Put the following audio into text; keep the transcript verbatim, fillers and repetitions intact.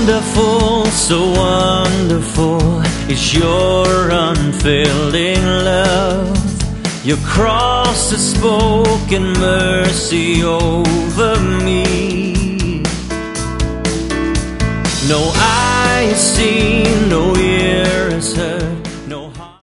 wonderful, so wonderful is your unfailing love. Your cross has spoken mercy over me. No eye has seen, no